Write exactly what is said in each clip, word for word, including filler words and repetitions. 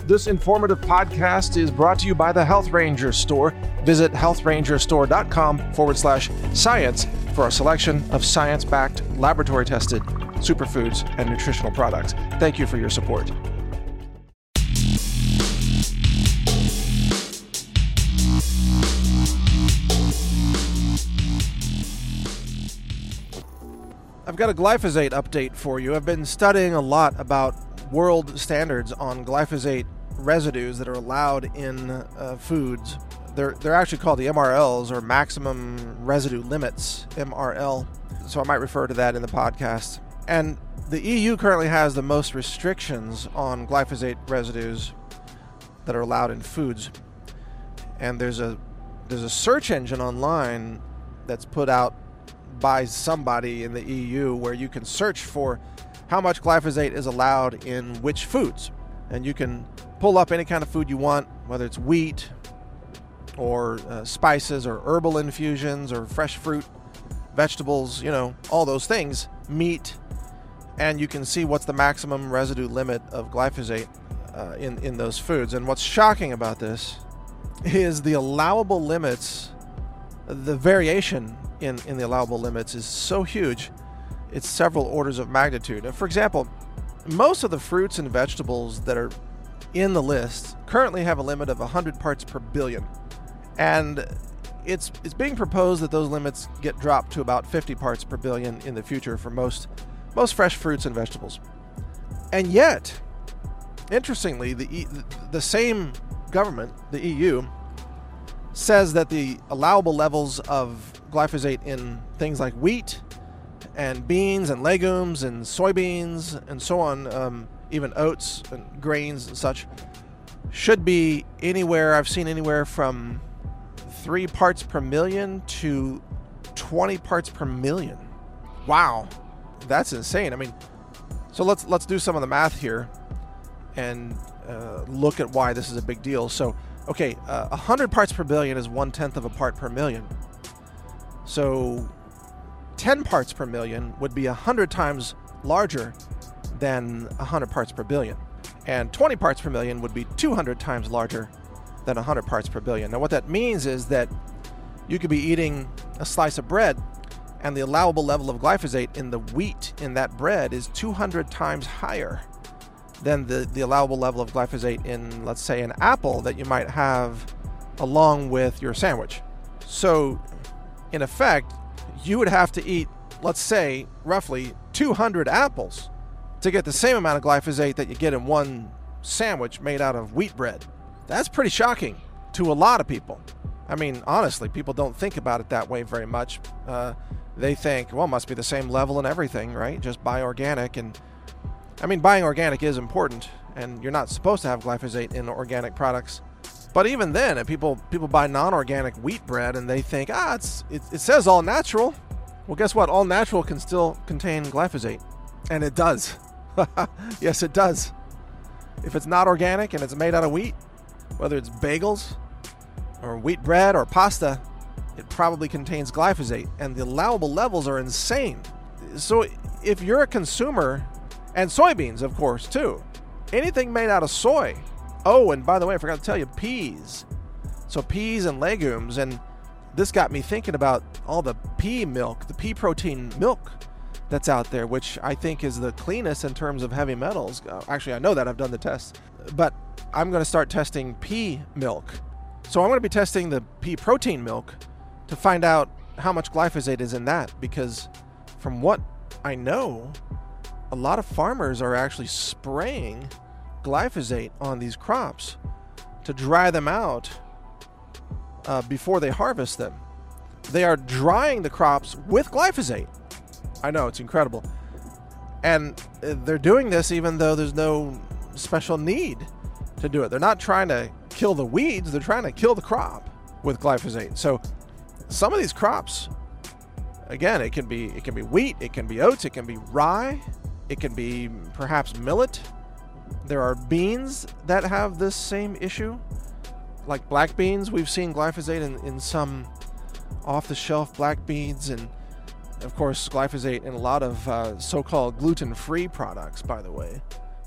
This informative podcast is brought to you by the Health Ranger Store. Visit healthrangerstore.com forward slash science for a selection of science-backed, laboratory-tested superfoods and nutritional products. Thank you for your support. I've got a glyphosate update for you. I've been studying a lot about world standards on glyphosate residues that are allowed in uh, foods. They're, they're actually called the M R Ls, or maximum residue limits, M R L. So I might refer to that in the podcast. And the E U currently has the most restrictions on glyphosate residues that are allowed in foods. And there's a there's a search engine online that's put out by somebody in the E U where you can search for how much glyphosate is allowed in which foods. And you can pull up any kind of food you want, whether it's wheat or uh, spices or herbal infusions or fresh fruit, vegetables, you know, all those things, meat, and you can see what's the maximum residue limit of glyphosate uh, in, in those foods. And what's shocking about this is the allowable limits, the variation in, in the allowable limits is so huge. It's several orders of magnitude. For example, most of the fruits and vegetables that are in the list currently have a limit of one hundred parts per billion. And it's it's being proposed that those limits get dropped to about fifty parts per billion in the future for most most fresh fruits and vegetables. And yet, interestingly, the the same government, the E U, says that the allowable levels of glyphosate in things like wheat and beans and legumes and soybeans and so on, um, even oats and grains and such, should be anywhere, I've seen anywhere from three parts per million to twenty parts per million. Wow, that's insane. I mean, so let's let's do some of the math here and uh, look at why this is a big deal. So, okay, uh, one hundred parts per billion is one tenth of a part per million. So ten parts per million would be one hundred times larger than one hundred parts per billion. And twenty parts per million would be two hundred times larger than one hundred parts per billion. Now what that means is that you could be eating a slice of bread and the allowable level of glyphosate in the wheat in that bread is two hundred times higher than the, the allowable level of glyphosate in, let's say, an apple that you might have along with your sandwich. So in effect, you would have to eat, let's say, roughly two hundred apples to get the same amount of glyphosate that you get in one sandwich made out of wheat bread. That's pretty shocking to a lot of people. I mean, honestly, people don't think about it that way very much. Uh, they think, well, it must be the same level in everything, right? Just buy organic. And I mean, buying organic is important, and you're not supposed to have glyphosate in organic products. But even then, if people people buy non-organic wheat bread and they think, ah, it's it, it says all natural. Well, guess what? All natural can still contain glyphosate. And it does. Yes, it does. If it's not organic and it's made out of wheat, whether it's bagels or wheat bread or pasta, it probably contains glyphosate. And the allowable levels are insane. So if you're a consumer, and soybeans, of course, too, anything made out of soy. Oh, and by the way, I forgot to tell you, peas. So peas and legumes, and this got me thinking about all the pea milk, the pea protein milk that's out there, which I think is the cleanest in terms of heavy metals. Actually, I know that. I've done the tests. But I'm going to start testing pea milk. So I'm going to be testing the pea protein milk to find out how much glyphosate is in that, because from what I know, a lot of farmers are actually spraying glyphosate on these crops to dry them out uh, before they harvest them. They are drying the crops with glyphosate. I know, it's incredible. And they're doing this even though there's no special need to do it. They're not trying to kill the weeds, they're trying to kill the crop with glyphosate. So some of these crops, again, it can be it can be wheat, it can be oats, it can be rye, it can be perhaps millet. There are beans that have this same issue. Like black beans, we've seen glyphosate in, in some off-the-shelf black beans, and of course glyphosate in a lot of uh, so-called gluten-free products, by the way.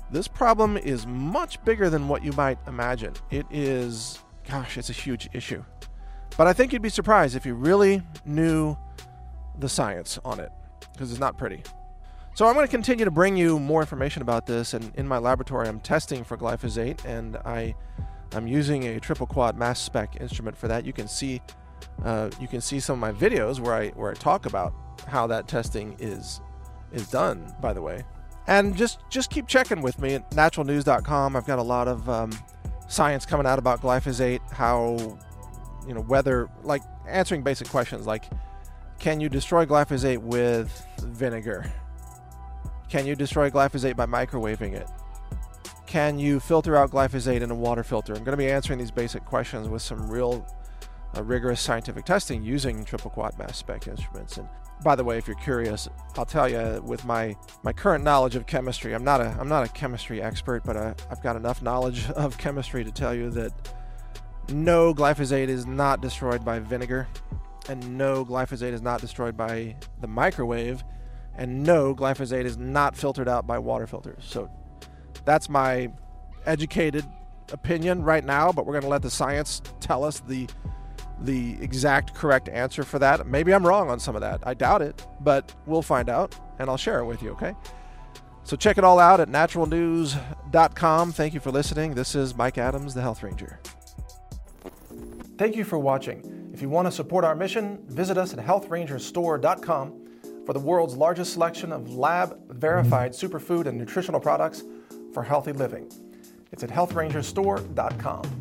This problem is much bigger than what you might imagine. It is, gosh, it's a huge issue. But I think you'd be surprised if you really knew the science on it, because it's not pretty. So I'm going to continue to bring you more information about this, and in my laboratory I'm testing for glyphosate, and I, I'm using a triple quad mass spec instrument for that. You can see uh, you can see some of my videos where I where I talk about how that testing is is done, by the way. And just just keep checking with me at natural news dot com. I've got a lot of um, science coming out about glyphosate, how, you know, whether, like, answering basic questions like, can you destroy glyphosate with vinegar? Can you destroy glyphosate by microwaving it? Can you filter out glyphosate in a water filter? I'm going to be answering these basic questions with some real uh, rigorous scientific testing using triple quad mass spec instruments. And by the way, if you're curious, I'll tell you, with my, my current knowledge of chemistry, I'm not a I'm not a chemistry expert, but I, I've got enough knowledge of chemistry to tell you that no, glyphosate is not destroyed by vinegar, and no, glyphosate is not destroyed by the microwave, and no, glyphosate is not filtered out by water filters. So that's my educated opinion right now, but we're going to let the science tell us the the exact correct answer for that. Maybe I'm wrong on some of that. I doubt it, but we'll find out, and I'll share it with you, okay? So check it all out at natural news dot com. Thank you for listening. This is Mike Adams, the Health Ranger. Thank you for watching. If you want to support our mission, visit us at health ranger store dot com for the world's largest selection of lab-verified superfood and nutritional products for healthy living. It's at health ranger store dot com.